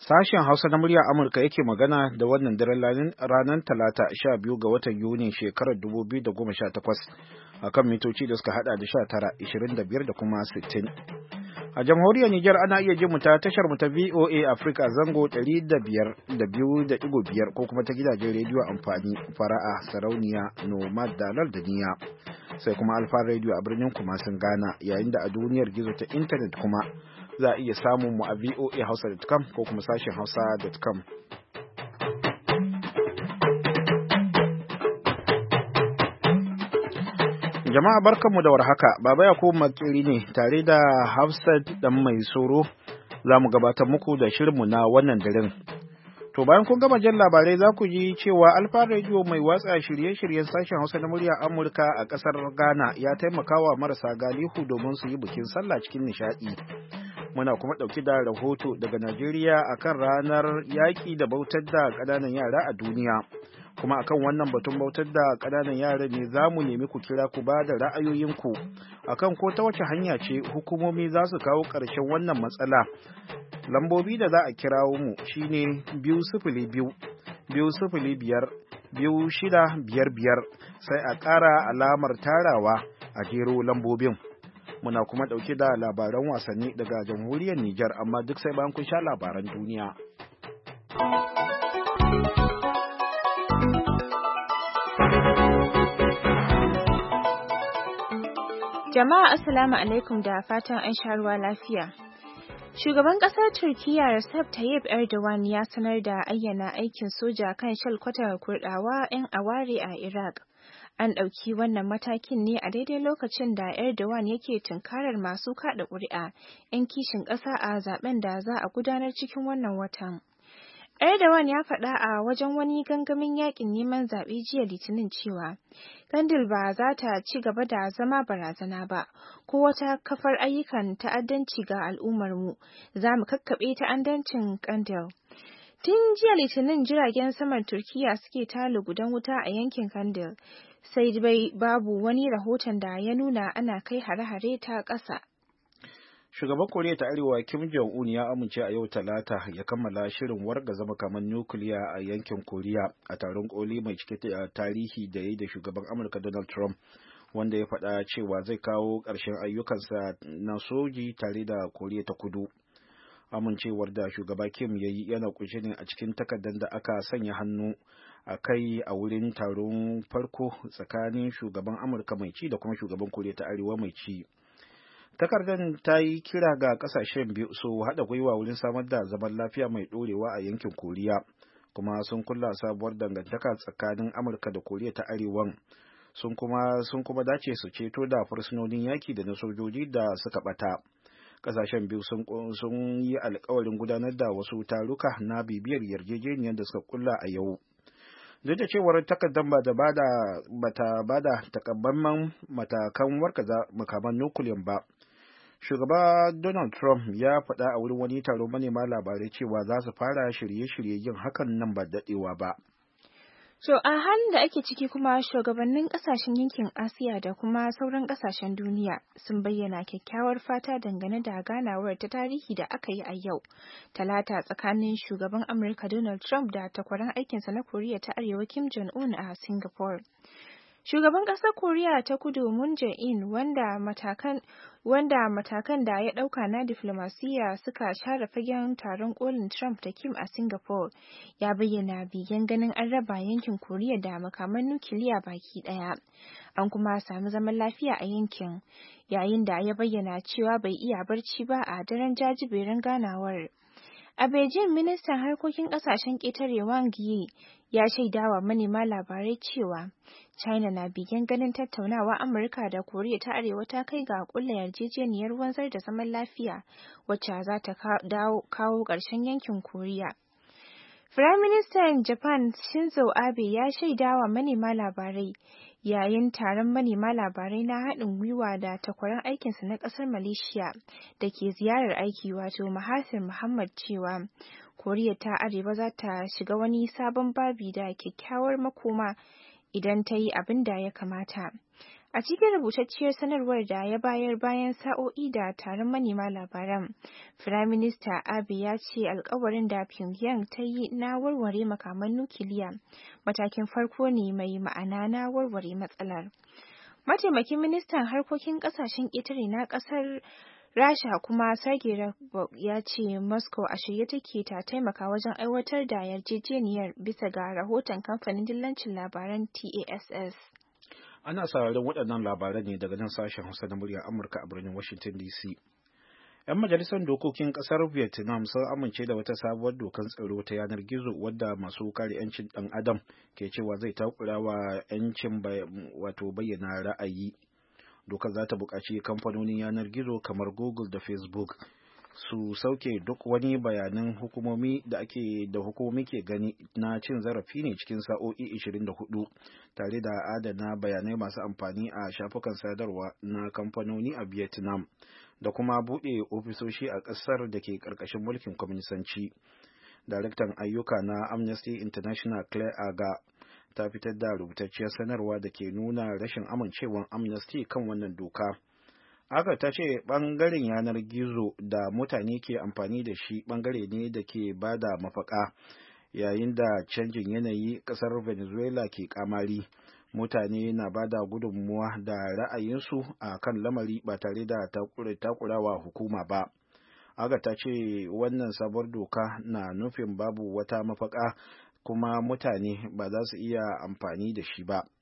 Sashen Hausa na muryar Amurka yake magana da wannan daren ranar Talata 12 ga watan Yuni shekarar 2018 akan mitoci da suka hada da 19, 25 da kuma 60. A jamhuriyar Nijar ana iya jin mu ta tashar mu ta VOA Africa zango 105.5 ko kuma ta gidajen rediyo amfani fara'a sarauniya nomad dalar da niya. Sai kuma Alfa Radio a birnin Kumasin Ghana yayin da a duniyar gizo ta intanet kuma za a iya samun mu a voahausa.com ko kuma sashen hausa.com. Jama'a barkanmu da warhaka, Baba Yakubu Makiri ne tare da Hafsat dan mai soro za mu gabatar muku da shirinmu na wannan daren. To bayan kun gama jan labarai za ku ji cewa Alfa Radio mai watsa shirye-shiryen sashen Hausa na muryar Amurka a ƙasar Ghana ya taimaka wa marasa galihu domin su yi bikin sallah cikin nishaɗi. Muna kuma ɗauki da rahoto daga Najeriya akan ranar yaƙi da bautar da ƙananan yara a duniya. Kuma akan wannan batun bautar da ƙananan yara ne za mu nemi ku kira ku ba da ra'ayoyinku akan ko ta wace hanya ce hukumomi za su kawo ƙarshen wannan matsala. Lambobi da za a kirawo mu shine 202-205-2655 sai a ƙara alamar tarawa a jero lambobin. Muna kuma ɗauke da labaran wasanni daga jamhuriyar Nijar amma duk sai bayan kun sha labaran duniya. Jama'a Assalamu alaikum da fatan an sha ruwa lafiya. Shugaban ƙasar Turkiyya Recep Tayyip Erdogan ya sanar da ayyana aikin soja kan shalkwatar Kurɗawa 'yan aware a Iraq. An ɗauki wannan matakin ne a daidai lokacin da Erdogan yake tunkarar masu kaɗa ƙuri'a 'yan kishin ƙasa a zaben da za a gudanar cikin wannan watan. Erdogan ya faɗa a wajen wani gangamin yakin neman zaɓe jiya Litinin cewa Kandil ba za ta ci gaba da zama barazana ba ko wata kafar ayyukan ta'addanci ga al'ummarmu, za mu kakkaɓe ta'addancin Kandil. Tun jiya Litinin jiragen saman Turkiyya suke ta lugudan wuta a yankin Kandil, sai dai babu wani rahoton da ya nuna ana kai hare-hare ta ƙasa. Shugaban Koriya ta Arewa Kim Jong-un ya amince a yau Talata ya kammala shirin wargaza makaman nukiliya a yankin Koriya a taron koli mai cike da tarihi da ya yi da shugaban Amurka Donald Trump, wanda ya faɗa cewa zai kawo ƙarshen ayyukansa na soji tare da Koriya ta Kudu. Amincewar da shugaba Kim ya yi yana kunshe ne a cikin takardar da aka sanya hannu a kai a wurin taron farko tsakanin shugaban Amurka mai ci da kuma shugaban Koriya ta Arewa mai ci. Takardar ta yi kira ga kasashen biyu su haɗa gwiwa wurin samar da zaman lafiya mai ɗorewa a yankin Koriya, kuma sun kulla sabuwar dangantaka tsakanin Amurka da Koriya ta Arewan. Sun kuma dace su ceto da fursunonin yaki da na sojoji da suka ɓata. Kasashen biyu sun yi alkawarin gudanar da wasu taruka na bibiyar yarjejeniyar da suka kulla a yau. Duk da cewar takardar bata bada takamaiman matakan warkaza makaman nukiliyan ba, shugaba Donald Trump ya faɗa a wurin wani taron manema labarai cewa za su fara shirye-shirye yin hakan nan ba daɗewa ba. To a halin da ake ciki kuma shugabannin kasashen yankin Asiya da kuma sauran kasashen duniya sun bayyana kyakkyawar fata dangane da ganawar ta tarihi da aka yi a yau Talata tsakanin shugaban Amurka Donald Trump da takwaran aikinsa na Koriya ta Arewa Kim Jong-un a Singapore. Shugaban ƙasar Koriya ta Kudu Moon Jae-in wanda matakan da ya ɗauka na diflomasiyya suka share fagen taron kolin Trump da Kim a Singapore, ya bayyana bigen ganin an raba yankin Koriya da makaman nukiliya baki ɗaya. An kuma sami zaman lafiya a yankin, yayin da ya bayyana cewa bai iya barci ba a daren jajiberin ganawar. A Beijing, ministan harkokin ƙasashen ƙetare Wang Yi ya shaidawa manema labarai cewa China na bigen ganin tattaunawa Amurka da Koriya ta Arewa ta kai ga ƙulla yarjejeniyar wanzar da zaman lafiya wacce za ta kawo ƙarshen yankin Koriya. Firaministan Japan Shinzo Abe ya shaidawa manema labarai yayin taron manema labarai na haɗin gwiwa da takwaran aikinsa na ƙasar Malaysia da ke ziyarar aiki wato Mahathir Mohamad cewa Koriya ta Arewa za ta shiga wani sabon babi da kyakkyawar makoma idan ta yi abin da ya kamata. A cikin rubutacciyar sanarwar da ya bayar bayan sa'o'i da taron manema labaran, Firaminista Abe ya ce alkawarin da Pyongyang ta yi na warware makaman nukiliya matakin farko ne mai ma'ana na warware matsalar. Mataimakin ministan harkokin kasashen ƙetare na ƙasar Rasha kuma Sergei Lavrov ya ce Moscow a shirye take ta taimaka wajen aiwatar da yarjejeniyar bisa ga rahoton kamfanin dillancin labaran TASS. Ana sauraron waɗannan labaran ne daga nan sashen Hausa na muryar Amurka a birnin Washington DC. 'Yan majalisar dokokin ƙasar Vietnam sun amince da wata sabuwar dokar tsaro ta yanar gizo wadda masu kare 'yancin ɗan adam ke cewa zai takura wa 'yancin bayyana ra'ayi. Dokar za ta buƙaci kamfanonin yanar gizo kamar Google da Facebook su sauke duk wani bayanan hukumomi da hukumomi ke gani na cin zarafi ne cikin sa'o'i 24 tare da adana bayanai masu amfani a shafukan sadarwa na kamfanoni a Vietnam da kuma buɗe ofisoshi a ƙasar da ke ƙarƙashin mulkin kwaminisanci. Daraktan ayyuka na Amnesty International Claire Aga ta fitar da rubutacciyar sanarwa da ke nuna rashin amincewar Amnesty kan wannan doka. Aga ta ce ɓangaren yanar gizo da mutane ke amfani da shi ɓangare ne da ke ba da mafaka yayin da canjin yanayi ƙasar Venezuela ke kamari. Mutane na ba da gudunmuwa da ra'ayinsu a kan lamari ba tare da takurawa hukuma ba. Aga ta ce wannan sabuwar doka na nufin babu wata mafaka kuma mutane ba za su iya amfani da shi ba.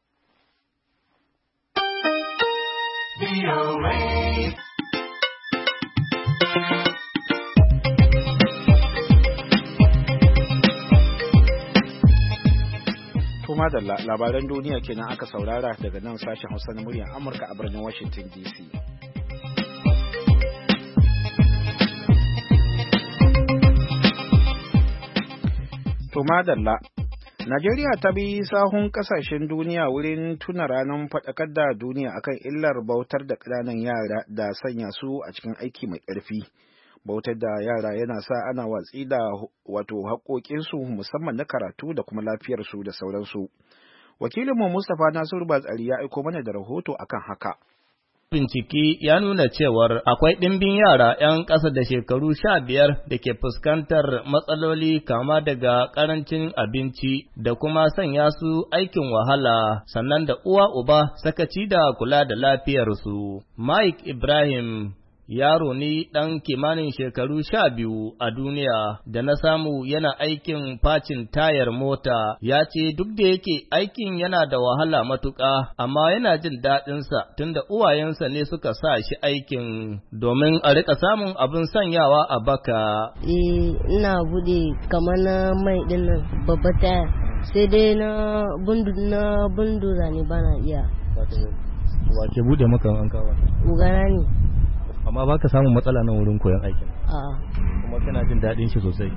Kuma da labaran duniya kenan aka saurara daga nan sashen Hausa na muryar Amurka a birnin Washington DC. To madalla, Najeriya ta bi sahun kasashen duniya wurin tuna ranar faɗakar da duniya akan illar bautar da ƙananan yara da sanya su a cikin aiki mai ƙarfi. Bautar da yara yana sa ana watsi da haƙoƙinsu musamman na karatu da kuma lafiyarsu da sauransu. Wakilinmu Mustapha Nasiru Batsari ya aiko mana da rahoto akan haka. Bincike ya nuna cewar akwai ɗimbin yara 'yan ƙasa da shekaru 15 da ke fuskantar matsaloli kama daga ƙarancin abinci da kuma sanya su aikin wahala, sannan da uwa uba sakaci da kula da lafiyarsu. Mike Ibrahim yaro ne ɗan kimanin shekaru 12 a duniya da na samu yana aikin facin tayar mota, ya ce duk da yake aikin yana da wahala matuƙa, amma yana jin daɗinsa tunda uwayensa ne suka sa shi aikin domin a rika samun abin sanyawa a baka. Ina buɗe kamar na mai ɗin nan babba taya, sai dai na bundura ne bana iya. Wace buɗe maka an kawo? Ugana ne. Amma ba ka samun matsala nan wurin koyon aikin? Kuma kana jin daɗin shi sosai?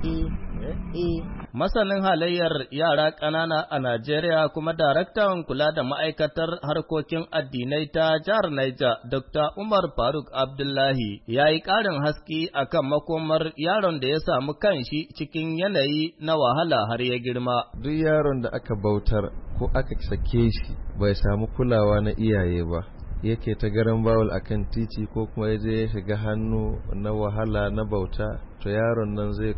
Masanin halayyar yara ƙanana a Najeriya kuma daraktan kula da ma'aikatar harkokin addinai ta jihar Niger, Dr. Umar Faruk Abdullahi, ya yi ƙarin haske akan makomar yaron da ya samu kanshi cikin yanayi na wahala har ya girma. Duk yaron da aka bautar ko aka sake shi bai samu kulawa na iyaye ba, yake ta garan bawul akan titi ko kuma ya je ya shiga hannu na wahala na bauta, to yaron nan zai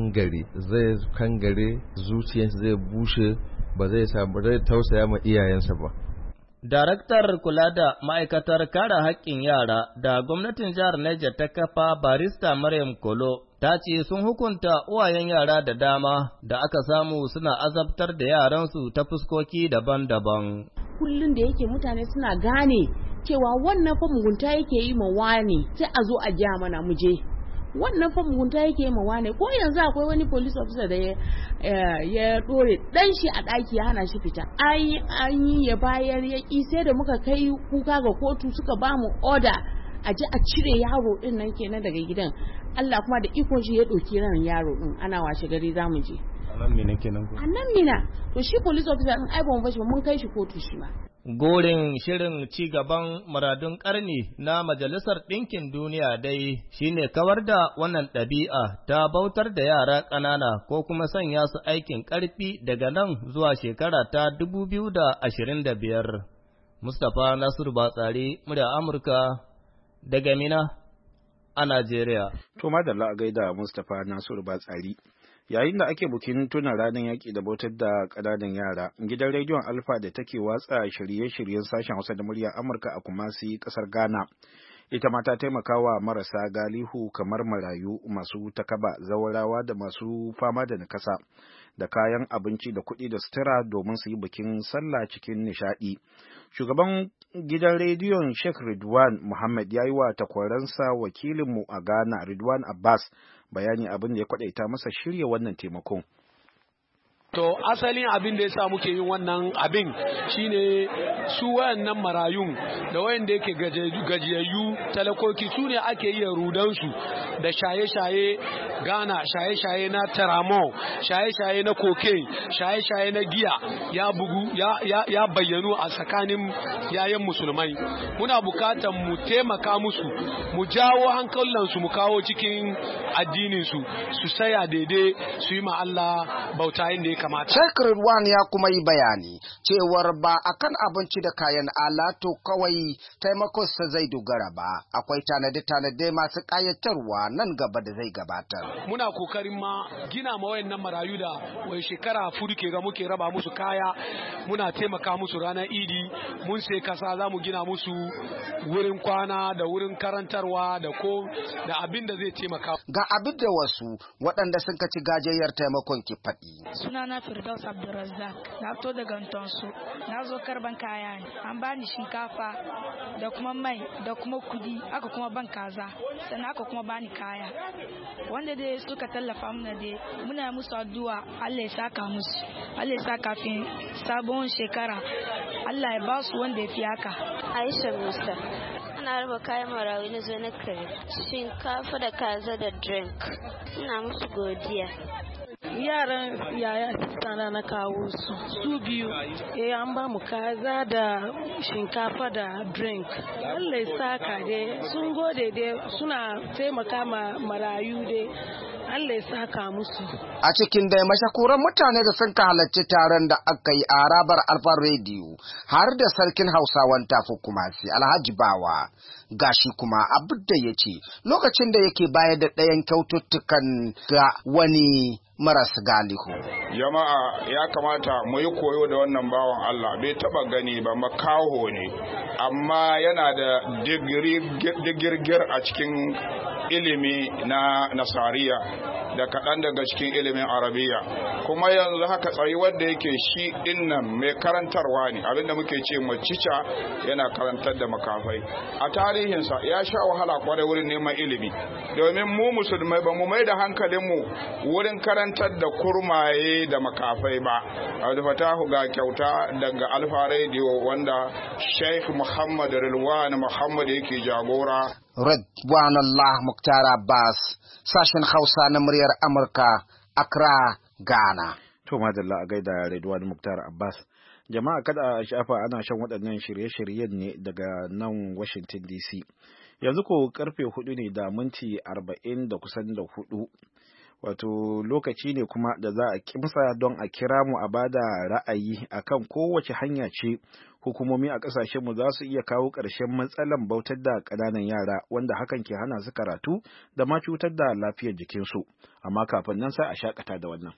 kangare zuciyarsa zai bushe, ba zai tausaya ma iyayensa ba. Daraktar kula da ma'aikatar kare haƙƙin yara da gwamnatin jihar Niger ta kafa barista Maryam Kolo ta ce sun hukunta uwayen yara da dama da aka samu suna azabtar da yaransu ta fuskoki daban-daban. Kullum da yake mutane suna gane cewa wannan fa mugunta yake yi ma wane, sai a zo a ja mana muje. Wannan fa mugunta yake yi ma wane, ko yanzu akwai wani police officer da ya dore dan shi a daki ya hana shi fita. An yi ya bayar ya ki, sai da muka kai kuka ga kotu suka ba mu order a ji a cire yaro din nan kenan daga gidan. Allah kuma da ikon shi ya ɗauki ran yaro din, ana washe gari zamu je. A nan Mina kenan ko? A nan Mina. To shi police officer din ai ba mu bashi ba, mun kai shi kotu shi ma. Gorin shirin ci gaban muradun ƙarni na Majalisar Ɗinkin Duniya dai shine kawar da wannan ɗabi'a ta bautar da yara ƙanana ko kuma sanya su aikin ƙarfi daga nan zuwa shekara ta 2025. Mustapha Nasiru Batsari, murya Amurka daga Mina a Najeriya. To madalla a gaida Mustapha Nasiru Batsari. Yayin da ake bukin tuna ranar yaƙi da bautar da ƙananan yara, gidan rediyon Alfa da take watsa shirye-shiryen sashen Hausa da murya Amurka a Kumasi, ƙasar Ghana. Ita ma ta taimaka wa marasa galihu kamar marayu, masu takaba, zawarawa da masu fama da nakasa da kayan abinci da kuɗi da sutura domin su yi bikin sallah cikin nishaɗi. Shugaban gidan rediyon Sheikh Ridwan Muhammad ya yi wa takwaransa wakilinmu a Ghana Ridwan Abbas bayani abin da ya kwadaita masa shirya wannan taimakon. To asalin abin da yasa muke yin wannan abin shine su wayannan marayun da wayanda yake gajiyayyu talakoki su ne ake yi rudansu da shaye-shaye Ghana, shaye-shaye na taramo, shaye-shaye na cocaine, shaye-shaye na giya ya bugu ya bayyanu a tsakanin yayan musulmai. Muna bukatan mu taimaka musu, mu jawo hankalansu mu kawo cikin addinin su saya daidai su yi ma Allah bauta inda ya kamata. Sheikh Ridwan ya kuma yi bayani cewar ba akan abinci da kayan alatu kawai taimakon sa zai dogara ba, akwai tanade-tanade masu kayatarwa nan gaba da zai gabatar. Muna kokarin ma gina ma wayannan marayu da wai shekara fudu ke ga muke raba musu kaya, muna taimaka musu ranar Idi, mun sai kasa za mu gina musu wurin kwana da wurin karantarwa da abin da zai taimaka. Ga abin da wasu waɗanda sun kaci gajiyar taimakon ki faɗi. Sunana Firdaus Abdulrazak, na fito daga Ntonso, na zo karban kaya ne, an bani shinkafa da kuma mai da kuma kudi, aka kuma ban kaza, sannan aka kuma bani kaya. Wanda dai suka tallafa mana dai muna musu addu'a Allah ya saka musu, Allah ya saka kafin sabon shekara, Allah ya ba su wanda ya fi haka. Aisha Musa, ana raba kayan marawi na zo na kare, shinkafa da kaza da drink, ina musu godiya. Yaran yaya sana na kawo su biyu, an ba mu kaza da shinkafa da drink. Allah ya saka dai, sun gode dai, suna taimaka ma marayu dai, Allah ya saka musu. A cikin dai mashakuran mutane da sun halarci taron da aka yi a harabar Alfa Radio har da sarkin Hausawan Tafi Kumasi Alhaji Bawa. Gashi kuma abin da ya ce lokacin da yake bayar da ɗayan kyaututtukan ga wani maras galihu. Jama'a ya kamata mu yi koyo da wannan bawan Allah, bai taba gani ba, makaho ne amma yana da digirgir a cikin ilimi na nasariya da kaɗan daga cikin ilimin arabiya, kuma yanzu haka tsayi wanda yake shi dinnan mai karantarwa ne, abinda muke ce macica yana karantar da makafai. A tarihinsa ya sha wahala kwarai wurin neman ilimi, domin mu musulmai ba mu mai da hankalinmu wurin karantar da kurmaye da makafai ba. Abdulfatahu ga kyauta daga Alfa Radio wanda Sheikh Muhammad Rilwan Muhammad yake jagora. Ridwan Allah Mukhtar Abbas, sashen Hausa na muryar Amurka, Accra, Ghana. To madalla a gaida Ridwan Mukhtar Abbas. Jama'a kada a shafa, ana shan waɗannan shirye-shiryen ne daga nan Washington DC. Yanzu ko karfe 4 ne da minti 40 da kusan da 4. Wato lokaci ne kuma da za a kimsa don a kira mu a bada ra'ayi akan kowace hanya ce hukumomi a ƙasashenmu za su iya kawo ƙarshen matsalan bautar da ƙananan yara wanda hakan ke hana su karatu da ma cutar da lafiyar jikinsu. Amma kafin nan sai a shakata da wannan.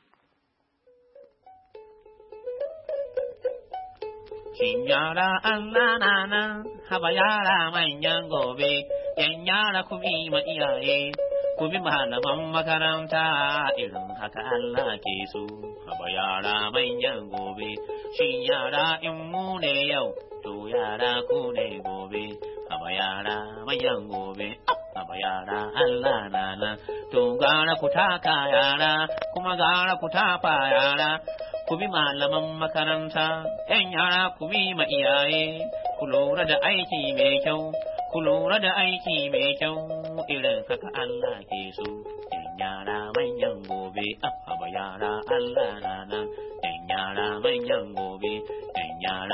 Shin yara Allah na nan, haba yara manyan gobe, yan yara ku bi ma iyaye, ku bi malaman makaranta, irin haka Allah ke so. Haba yara manyan gobe, shin yara in mu ne yau, to yara ku ne gobe. Haba yara manyan gobe, haba yara Allah na nan, to gara ku taka yara, kuma gara ku tafa yara. Ku bi malaman makaranta, ‘yan yara ku bi ma iyaye, ku lura da aiki mai kyau, ku lura da aiki mai kyau, irin haka Allah ke so. ‘Yan yara manyan gobe, haba yara Allah rana, ‘yan yara manyan gobe, ‘yan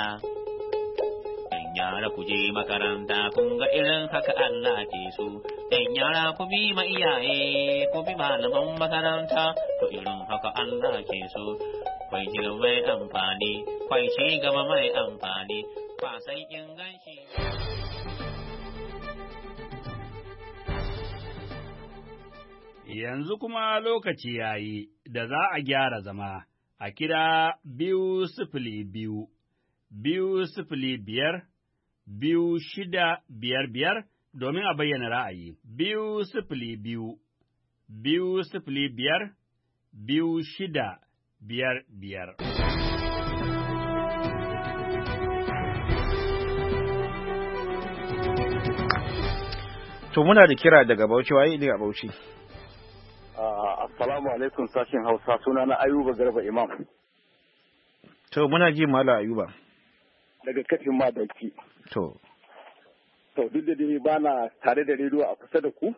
yara ku je makaranta, kun ga irin haka Allah ke so. ‘Yan yara ku bi ma iyaye, ku bi malaman makaranta, to irin haka Allah ke so. Kwai ci gaba mai amfani, kwai ci gaba mai amfani, ba sai in ganshi. Yanzu kuma lokaci ya yi da za a gyara zama a kira 202 205 2655 domin a bayyana ra'ayi. 202 205 2655. To muna da kira daga Bauchi, waye ne a Bauchi? Assalamu alaikum sashen Hausa, suna na Ayuba Garba Imam. To muna ji Malam Ayuba. Daga kafin Madaki. To duk da dai ba na tare da rediyo a kusa da ku,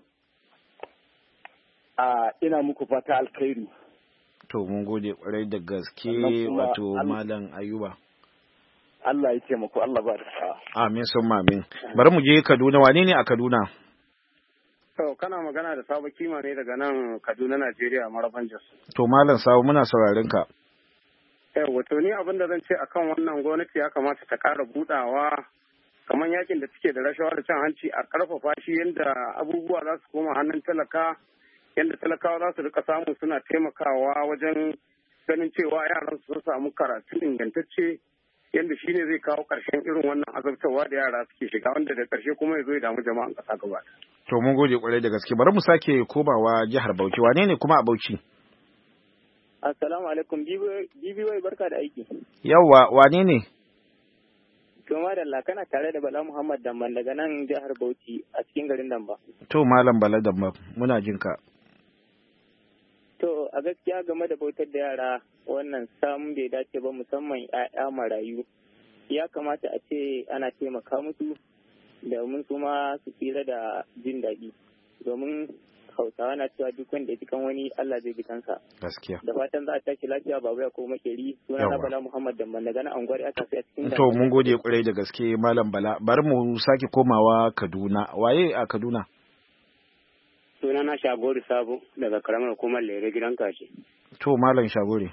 ina muku fata alkhairi. To mun gode kwarai da gaske wato Malam Ayuba. Allah ya ce muku, Allah ba da sa'a. Amin sun amin. Bari mu je Kaduna, wane ne a Kaduna? To, kana magana da Sabo Kima ne daga nan Kaduna, Najeriya, Maraban Jos. To, Malam Sabo, muna sauraron ka. Wato ni abin da zan ce akan wannan gwamnati ya kamata ta ƙara budawa kamar yakin da suke da rashawa da cin hanci a ƙarfafa shi yadda abubuwa za su koma hannun talaka, yadda talakawa za su rika samu suna taimakawa wajen ganin cewa yaran su samu karatu ingantacce, yadda shi ne zai kawo ƙarshen irin wannan azabtarwa da yara suke shiga, wanda da ƙarshe kuma ya zo ya damu jama'an ƙasa gaba. To mun gode kwarai da gaske. Bari mu sake komawa jihar Bauchi. Wane ne kuma a Bauchi? Assalamu alaikum. Bibiwai barka da aiki. Yawwa, wane ne? To madalla kana tare da Bala Muhammad Damban daga nan jihar Bauchi a cikin garin Damba. To Malam Bala Damba, muna jin ka. To a gaskiya game da bautar da yara wannan samun bai dace ba, musamman 'ya'ya marayu. Ya kamata a ce ana taimaka musu domin su ma su tsira da jin daɗi, domin Hausawa na cewa duk wanda ya ji kan wani Allah zai ji kansa. Gaskiya. Da fatan za a tashi lafiya, babu ya ko makeri, suna na Bala Muhammad Damban daga nan anguwar ya tafi a cikin. To mun gode kwarai da gaske Malam Bala. Bari mu sake komawa Kaduna. Waye a Kaduna? Suna na Shagori Sabo daga karamar hukumar Lere gidan Kashi. To Malam Shagori.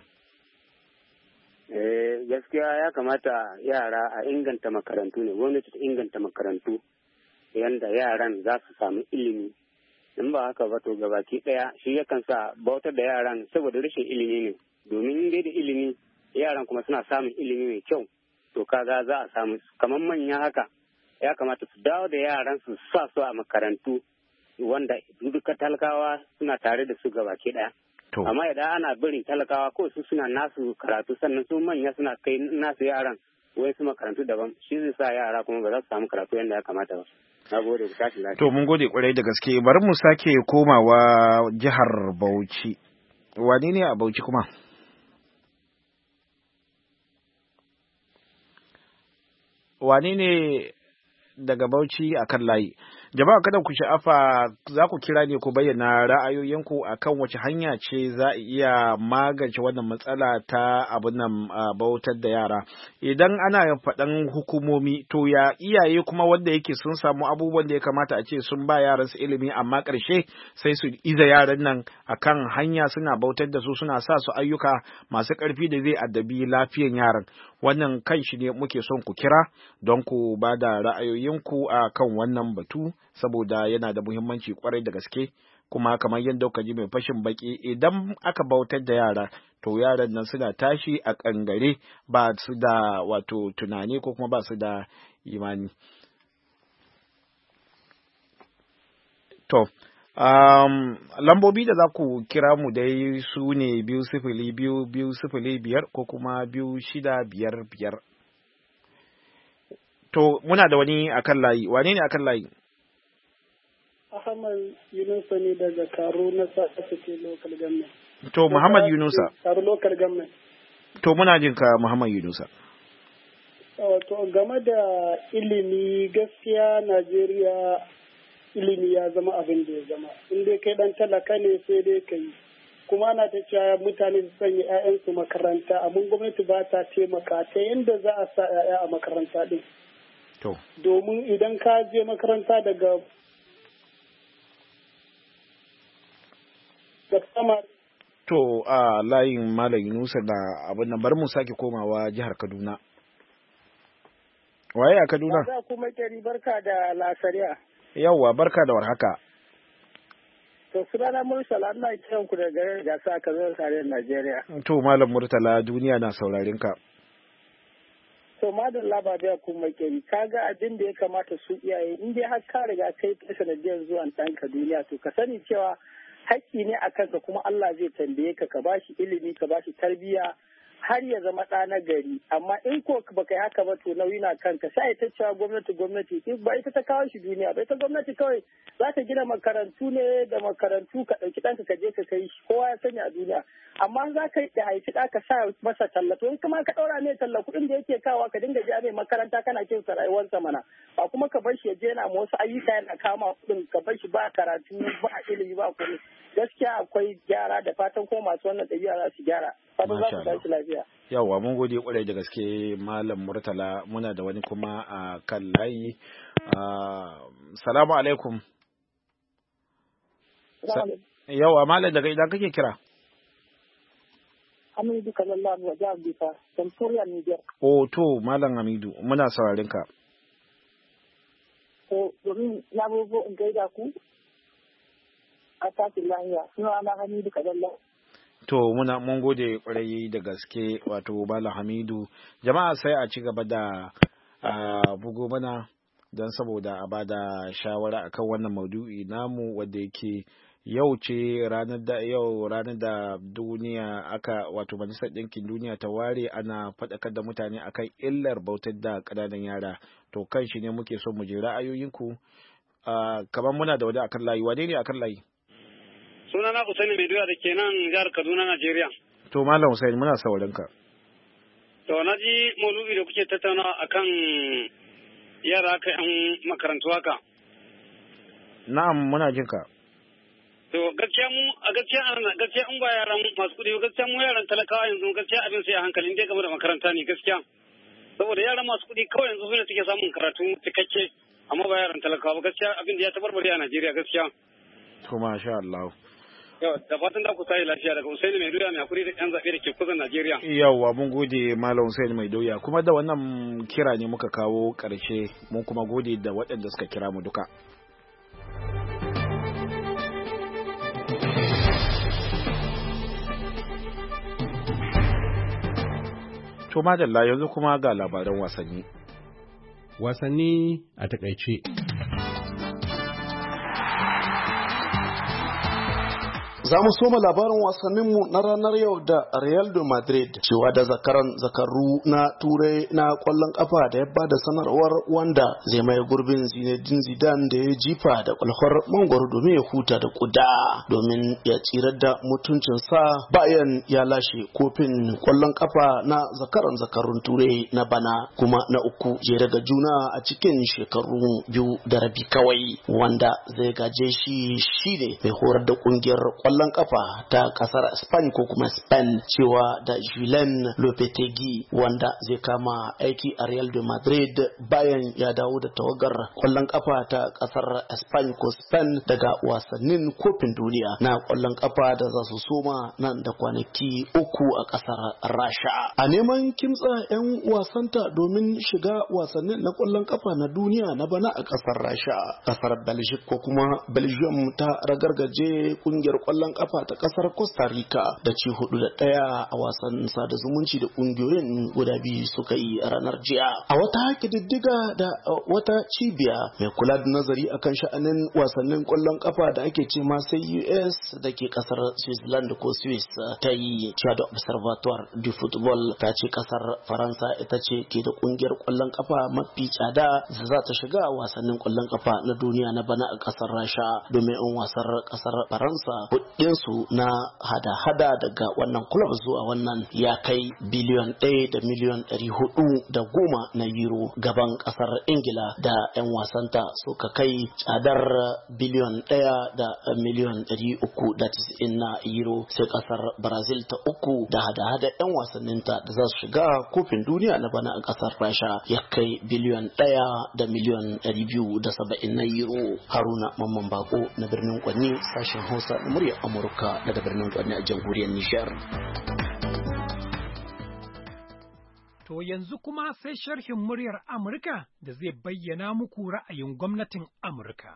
Gaskiya ya kamata yara a inganta makarantu ne, gwamnati ta inganta makarantu yanda yaran za su samu ilimi. In ba haka ba to gabaki daya shi yakan sa bautar da yaran saboda rashin ilimi ne, domin dai da ilimi yaran kuma suna samun ilimi mai kyau, to kaga za a samu kamar manya haka ya kamata su dawo da yaran su sa su a makarantu wanda duka talakawa suna tare da su gabaki daya. Amma idan ana barin talakawa ko su suna nasu karatu sannan su manya suna kai nasu yaran wai su makarantu daban, shi zai sa yara kuma ba za su samu karatu yadda ya kamata ba. Na gode, ku tashi lafiya. To mun gode kwarai da gaske. Bari mu sake komawa jihar Bauchi. Wane ne a Bauchi kuma? Wane ne daga Bauchi a kan layi? Jama'a kada ku sha'afa, za ku kira ne ku bayyana ra'ayoyinku akan wace hanya ce za a iya magance wannan matsala ta abin nan bautar da yara. Idan ana faɗan hukumomi, to ya iyaye kuma wanda yake sun samu abubuwan da ya kamata a ce sun ba yaran su ilimi, amma ƙarshe sai su iza yaran nan akan hanya suna bautar da su, suna sa su ayyuka masu ƙarfi da zai addabi lafiyan yaran. Wannan kan shi ne muke son ku kira don ku ba da ra'ayoyinku a kan wannan batu, saboda yana da muhimmanci kwarai da gaske. Kuma kamar yadda kuka ji mai fashin baki, idan aka bautar da yara to yaran nan suna tashi a kangare, ba su da wato tunani ko kuma ba su da imani. To lambobi da za ku kira mu dai su ne 202-205 ko kuma 2655. To muna da wani akan layi. Wane ne akan layi? Ahmad Yunusa ne daga Karo na Sasake Local Government. To Muhammad Yunusa. Karo Local Government. To muna jin ka Muhammad Yunusa. To game da ilimi, gaskiya Najeriya ilimi ya zama abin da ya zama. In dai kai dan talaka ne sai dai kai. Kuma ana ta cewa mutane su sanya 'ya'yansu makaranta, amma gwamnati ba ta taimaka ta yadda za a sa 'ya'ya a makaranta din. To. Domin idan ka je makaranta daga sama. To a layin Malam Yunusa da abin nan, bari mu sake komawa jihar Kaduna. Waye a Kaduna? Ba kuma kari barka da lasariya. Yawwa barka da warhaka. To sunana Murtala ina kiran ku daga garin Gasa a Kaduna tarayyar Najeriya. To Malam Murtala duniya na saurarin ka. To madalla ba biya kuma kari kaga abin da ya kamata su iyaye in dai har ka riga kai ta sanadiyar zuwan ɗanka duniya to ka sani cewa haƙƙi ne a kanka kuma Allah zai tambaye ka ka bashi ilimi ka bashi tarbiyya har ya zama ɗa na gari amma in ko baka yi haka ba to nauyi na kanka sai ta cewa gwamnati ba ita ta kawo shi duniya ba ita gwamnati kawai za ta gina makarantu ne da makarantu ka ɗauki ɗanka ka je ka kai shi kowa ya sani a duniya amma za ka haifi ɗa ka sa masa talla to in kuma ka ɗaura ne talla kuɗin da yake kawa ka dinga ja mai makaranta kana kin sa rayuwarsa mana ba kuma ka bar shi ya je na wasu ayyuka yana kama kuɗin ka bar shi ba karatu ba ilimi ba kuɗi gaskiya akwai gyara da fatan ko masu wannan ɗabi'a za su gyara fatan za su tashi lafiya. Yawwa mun gode kwarai da gaske Malam Murtala muna da wani kuma a kan layi. Salamu alaikum. Yawwa Malam daga idan kake kira? Hamidu Kalallahu wa jihar Bifa, Jamhuriyar Niger. Oh to Malam Hamidu muna saurarin ka. To domin na bugu in gaida ku a tashin lahiya suna na Hamidu Kalallahu. To mun gode kwarai da gaske wato Malam Hamidu. Jama'a sai a ci gaba da bugo mana don saboda a bada shawara akan wannan maudu'i namu wanda yake yau ce ranar da duniya aka wato Majalisar Ɗinkin Duniya ta ware ana faɗakar da mutane akan illar bautar da ƙananan yara. To kan shi ne muke so mu je ra'ayoyinku. Kamar muna da wani akan layi, wane ne akan layi? Sunana Usaini Mai Doya da ke nan jihar Kaduna, Najeriya. To Malam Usaini muna saurin ka. To na ji maudu'i da kuke tattauna akan yara ka yan makarantu haka. Na'am muna jin ka. To gaskiya in ba yaran masu kuɗi gaskiya mu yaran talakawa yanzu gaskiya abin sai a hankali dai game da makaranta ne gaskiya. Saboda yaran masu kuɗi kawai yanzu ne suke samun karatu cikakke amma ba yaran talakawa ba gaskiya abin da ya tabarbare a Najeriya gaskiya. To masha Allah. Yau da fatan da ku tayi lafiya daga Usaini Mai Doya mai hakuri da yan zaɓe da ke kusan Najeriya. Yawwa mun gode Malam Usaini Mai Doya kuma da wannan kira ne muka kawo ƙarshe mun kuma gode da waɗanda suka kira mu duka. To madalla yanzu kuma ga labaran wasanni. Wasanni a takaice. Za mu soma labarin wasanninmu na ranar yau da Real de Madrid cewa da zakaru na turai na kwallon kafa da ya bada sanarwar wanda zai mai gurbin Zinedine Zidane da ya jifa da kwalkwar mangwaro domin ya huta da kuda domin ya tsirar da mutuncinsa bayan ya lashe kofin kwallon kafa na zakarun turai na bana kuma na uku jere ga juna a cikin shekaru 2.5 kawai wanda zai gaje shi shine mai horar da kungiyar kwallon kafa ta kasar Spain ko kuma Spain cewa da Julen Lopetegui wanda zai kama aiki a Real de Madrid bayan ya dawo da tawagar kwallon kafa ta kasar Spain ko Spain daga wasannin kofin duniya na kwallon kafa da za su soma nan da kwanaki 3 a kasar Rasha. A neman kimtsa 'yan wasanta domin shiga wasannin na kwallon kafa na duniya na bana a kasar Rasha, kasar Belgium ko kuma Belgium ta ragargaje kungiyar kwallon kafa ta kasar Costa Rica da ci 4-1 a wasan sada zumunci da kungiyoyin guda biyu suka yi a ranar jiya. A wata kididdiga da wata cibiya mai kula da nazari akan sha'anin wasannin kwallon kafa da ake ce sai US da ke kasar Switzerland ko Swiss ta yi cewa da Observatoire du Football ta ce kasar Faransa ita ce ke da kungiyar kwallon kafa mafi tsada za ta shiga wasannin kwallon kafa na duniya na bana a kasar Rasha domin in wasar kasar Faransa su na hada-hada daga wannan club zuwa wannan ya kai biliyon 1 da miliyon 410 na euro gaban kasar Ingila da 'yan wasanta suka kai tsadar biliyon 1 da miliyon 390 na euro sai kasar Brazil ta uku da hada-hada 'yan wasanninta da za su shiga kofin duniya na bana a kasar Rasha ya kai biliyon 1 da miliyon 270 na euro. Haruna Mamman Bako na birnin Kwanni sashen Hausa na murya Amurka daga birnin Kwanne a jamhuriyar Nijar. To yanzu kuma sai sharhin muryar Amurka da zai bayyana muku ra'ayin gwamnatin Amurka.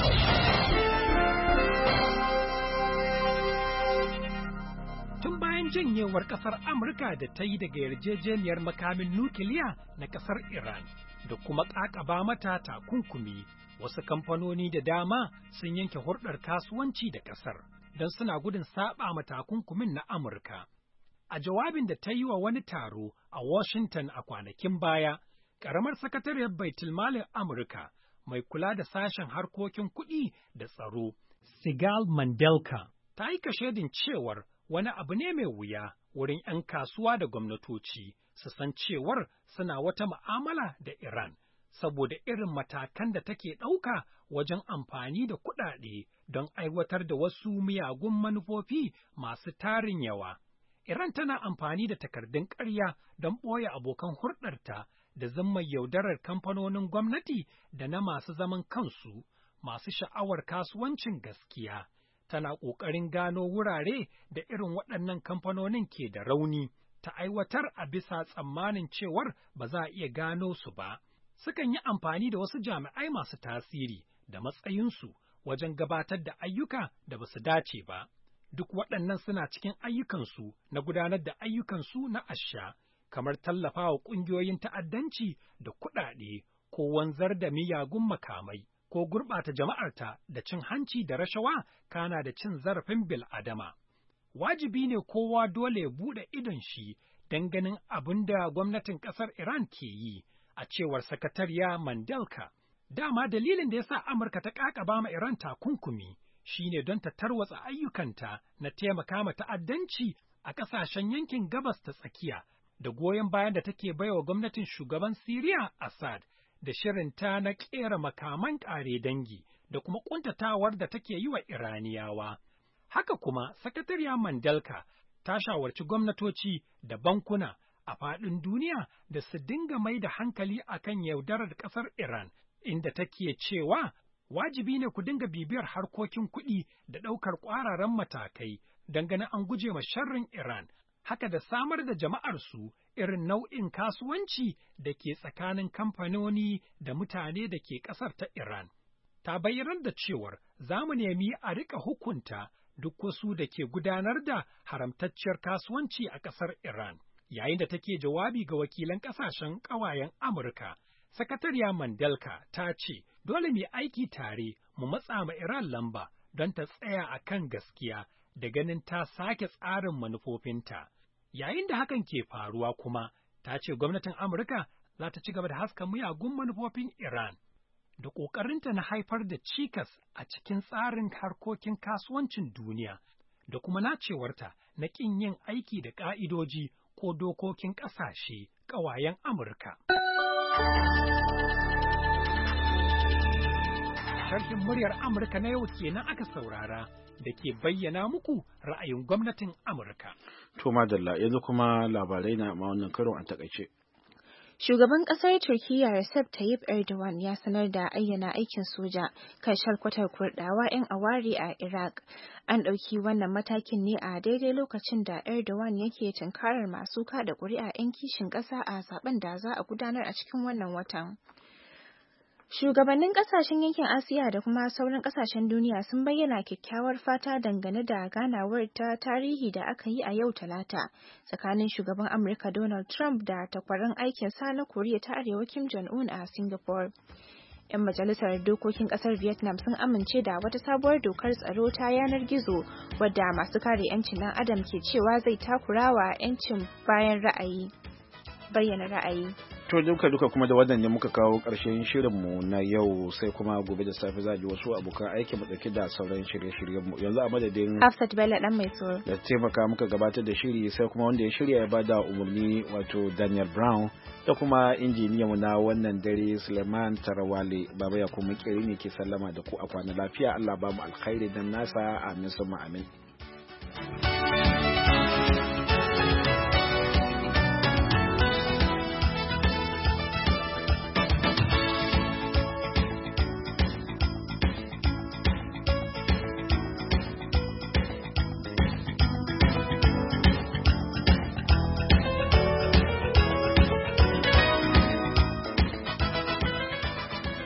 Tun bayan janyewar ƙasar Amurka da ta yi daga yarjejeniyar makamin nukiliya na ƙasar Iran da kuma ƙaƙaba mata takunkumi, wasu kamfanoni da dama sun yanke hulɗar kasuwanci da ƙasar don suna gudun saɓa ma takunkumin na Amurka. A jawabin da ta yi wa wani taro a Washington a kwanakin baya, ƙaramar sakatariyar Baitulmalin Amurka mai kula da sashen harkokin kuɗi da tsaro, Sigal Mandelka, ta yi kashedin cewar wani abu ne mai wuya wurin 'yan kasuwa da gwamnatoci su san cewar suna wata mu'amala da Iran, saboda irin matakan da take ɗauka wajen amfani da kuɗaɗe don aiwatar da wasu miyagun manufofi masu tarin yawa. Iran tana amfani da takardun ƙarya don ɓoye abokan hulɗarta da zammar yaudarar kamfanonin gwamnati da na masu zaman kansu, masu sha'awar kasuwancin gaskiya. Tana ƙoƙarin gano wurare da irin waɗannan kamfanonin ke da rauni, ta aiwatar a bisa tsammanin cewar ba za a iya gano su ba. Sukan yi amfani da wasu jami'ai masu tasiri da matsayinsu wajen gabatar da ayyuka da ba su dace ba. Duk waɗannan suna cikin ayyukansu na gudanar da ayyukansu na asha, kamar tallafawa ƙungiyoyin ta'addanci da kuɗaɗe ko wanzar da miyagun makamai, ko gurɓata jama'arta da cin hanci da rashawa kana da cin zarafin bil'adama. Wajibi ne kowa dole ya buɗe idon shi don ganin abin da gwamnatin ƙasar Iran ke yi, a cewar Sakatariya Mandelka. Dama dalilin da ya sa Amurka ta ƙaƙaba ma Iran takunkumi shi ne don ta tarwatsa ayyukanta na taimaka ma ta'addanci a ƙasashen yankin gabas ta tsakiya da goyon bayan da take baiwa gwamnatin shugaban Siriya Assad da shirinta na ƙera makaman ƙare dangi da kuma ƙuntatawar da take yi wa Iraniyawa. Haka kuma, Sakatariya Mandelka ta shawarci gwamnatoci da bankuna a faɗin duniya da su dinga mai da hankali akan yaudarar ƙasar Iran, inda take cewa wajibi ne ku dinga bibiyar harkokin kuɗi da ɗaukar ƙwararan matakai don ganin an guje ma sharrin Iran, haka da samar da jama'arsu irin nau'in kasuwanci da ke tsakanin kamfanoni da mutane da ke ƙasar ta Iran. Ta bayyanar da cewar za mu nemi a riƙa hukunta duk wasu da ke gudanar da haramtacciyar kasuwanci a ƙasar Iran. Yayin da take jawabi ga wakilan ƙasashen ƙawayen Amurka, Sakatariya Mandelka ta ce, dole mu aiki tare mu matsa ma Iran lamba don ta tsaya a kan gaskiya da ganin ta sake tsarin manufofinta. Yayin da hakan ke faruwa kuma, ta ce gwamnatin Amurka za ta ci gaba da haska miyagun manufofin Iran da ƙoƙarinta na haifar da cikas a cikin tsarin harkokin kasuwancin duniya da kuma nacewarta na ƙin yin aiki da ƙa'idoji ko dokokin ƙasashe ƙawayen Amurka. Sharhin muryar Amurka na yau kenan aka saurara da ke bayyana muku ra'ayin gwamnatin Amurka. To madalla, yanzu kuma labarai na wannan karon a takaice. Shugaban ƙasar Turkiyya Recep Tayyip Erdogan ya sanar da ayyana aikin soja kan shalkwatar Kurdawa 'yan aware a Iraq. An ɗauki wannan matakin ne a daidai lokacin da Erdogan yake tunkarar masu kada ƙuri'a 'yan kishin ƙasa a zaben da za a gudanar a cikin wannan watan. Shugabannin kasashen yankin Asiya da kuma sauran kasashen duniya sun bayyana kyakkyawar fata dangane da ganawar ta tarihi da aka yi a yau Talata tsakanin shugaban Amurka Donald Trump da takwaran aikinsa na Koriya ta Arewa Kim Jong-un a Singapore. 'Yan majalisar dokokin kasar Vietnam sun amince da wata sabuwar dokar tsaro ta yanar gizo wadda masu kare 'yancin ɗan adam ke cewa zai takurawa 'yancin bayyana ra'ayi. To duka kuma da wannan ne muka kawo ƙarshen shirinmu na yau, sai kuma gobe da safe za a ji wasu abokan aiki mu dauke da sauran shirye-shiryenmu. Yanzu a madadin Hafsat Bello dan mai tsoro da taimaka muka gabatar da shiri, sai kuma wanda ya shirya ya bada umarni wato Daniel Brown, da kuma injiniyanmu na wannan dare Suleiman Tarawale. Baba ya kuma kiri ne ke sallama da ku a kwana lafiya. Allah ba mu alkhairi dan nasa, amin summa amin.